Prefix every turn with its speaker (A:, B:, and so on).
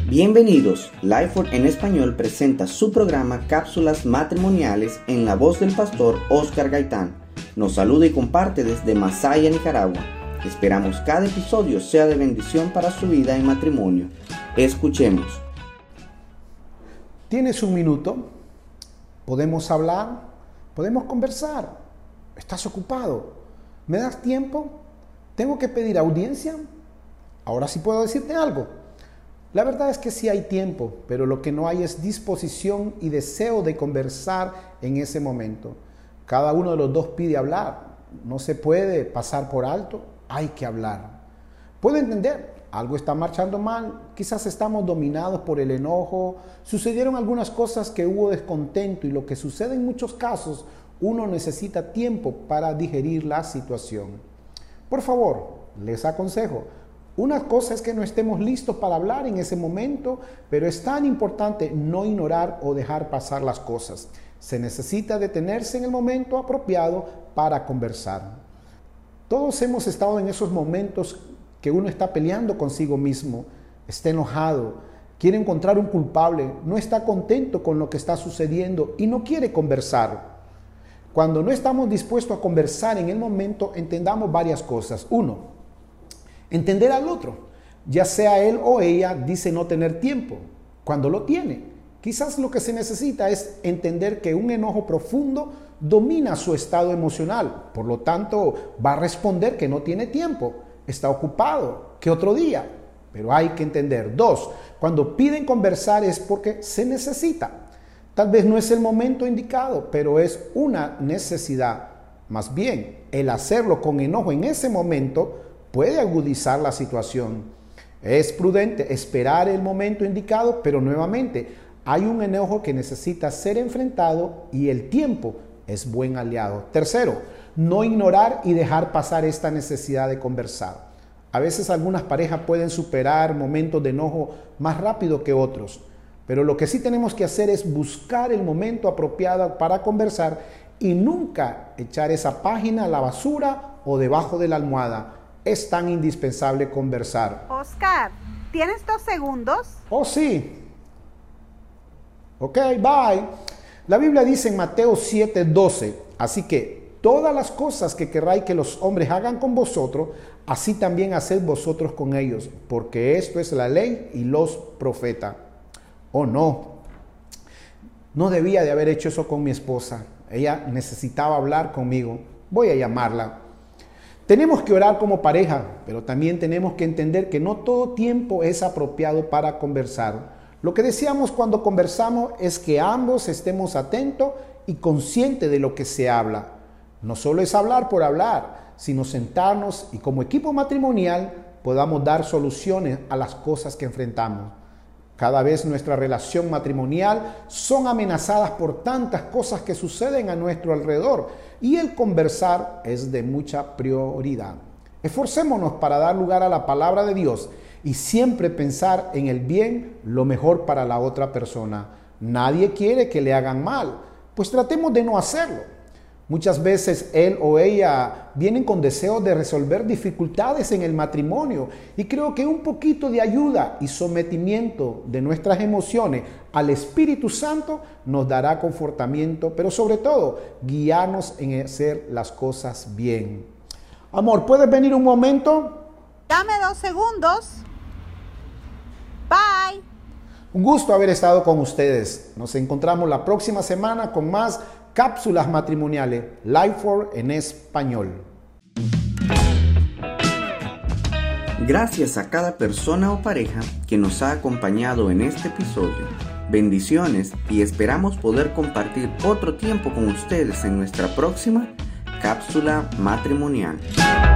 A: Bienvenidos, Lifeford en Español presenta su programa Cápsulas Matrimoniales en la voz del pastor Oscar Gaitán. Nos saluda y comparte desde Masaya, Nicaragua. Esperamos cada episodio sea de bendición para su vida en matrimonio. Escuchemos.
B: ¿Tienes un minuto? ¿Podemos hablar? ¿Podemos conversar? ¿Estás ocupado? ¿Me das tiempo? ¿Tengo que pedir audiencia? Ahora sí puedo decirte algo. La verdad es que sí hay tiempo, pero lo que no hay es disposición y deseo de conversar en ese momento. Cada uno de los dos pide hablar. No se puede pasar por alto, hay que hablar. Puedo entender, algo está marchando mal, quizás estamos dominados por el enojo, sucedieron algunas cosas que hubo descontento y lo que sucede en muchos casos, uno necesita tiempo para digerir la situación. Por favor, les aconsejo, una cosa es que no estemos listos para hablar en ese momento, pero es tan importante no ignorar o dejar pasar las cosas. Se necesita detenerse en el momento apropiado para conversar. Todos hemos estado en esos momentos que uno está peleando consigo mismo, está enojado, quiere encontrar un culpable, no está contento con lo que está sucediendo y no quiere conversar. Cuando no estamos dispuestos a conversar en el momento, entendamos varias cosas. Uno, entender al otro, ya sea él o ella dice no tener tiempo, cuando lo tiene. Quizás lo que se necesita es entender que un enojo profundo domina su estado emocional, por lo tanto va a responder que no tiene tiempo, está ocupado, que otro día, pero hay que entender. Dos, cuando piden conversar es porque se necesita. Tal vez no es el momento indicado, pero es una necesidad. Más bien, el hacerlo con enojo en ese momento puede agudizar la situación. Es prudente esperar el momento indicado, pero nuevamente hay un enojo que necesita ser enfrentado y el tiempo es buen aliado. Tercero, no ignorar y dejar pasar esta necesidad de conversar. A veces algunas parejas pueden superar momentos de enojo más rápido que otros, pero lo que sí tenemos que hacer es buscar el momento apropiado para conversar y nunca echar esa página a la basura o debajo de la almohada. Es tan indispensable conversar.
C: Oscar, ¿tienes 2 segundos?
B: Oh, sí. Ok, bye. La Biblia dice en Mateo 7:12, así que todas las cosas que querráis que los hombres hagan con vosotros, así también haced vosotros con ellos, porque esto es la ley y los profetas. Oh, no debía de haber hecho eso con mi esposa. Ella necesitaba hablar conmigo. Voy a llamarla. Tenemos que orar como pareja, pero también tenemos que entender que no todo tiempo es apropiado para conversar. Lo que deseamos cuando conversamos es que ambos estemos atentos y conscientes de lo que se habla. No solo es hablar por hablar, sino sentarnos y como equipo matrimonial podamos dar soluciones a las cosas que enfrentamos. Cada vez nuestra relación matrimonial son amenazadas por tantas cosas que suceden a nuestro alrededor y el conversar es de mucha prioridad. Esforcémonos para dar lugar a la palabra de Dios y siempre pensar en el bien, lo mejor para la otra persona. Nadie quiere que le hagan mal, pues tratemos de no hacerlo. Muchas veces él o ella vienen con deseos de resolver dificultades en el matrimonio y creo que un poquito de ayuda y sometimiento de nuestras emociones al Espíritu Santo nos dará confortamiento, pero sobre todo guiarnos en hacer las cosas bien. Amor, ¿puedes venir un momento?
C: Dame 2 segundos. Bye.
B: Un gusto haber estado con ustedes. Nos encontramos la próxima semana con más cápsulas matrimoniales, Lifeford en Español.
A: Gracias a cada persona o pareja que nos ha acompañado en este episodio. Bendiciones y esperamos poder compartir otro tiempo con ustedes en nuestra próxima cápsula matrimonial.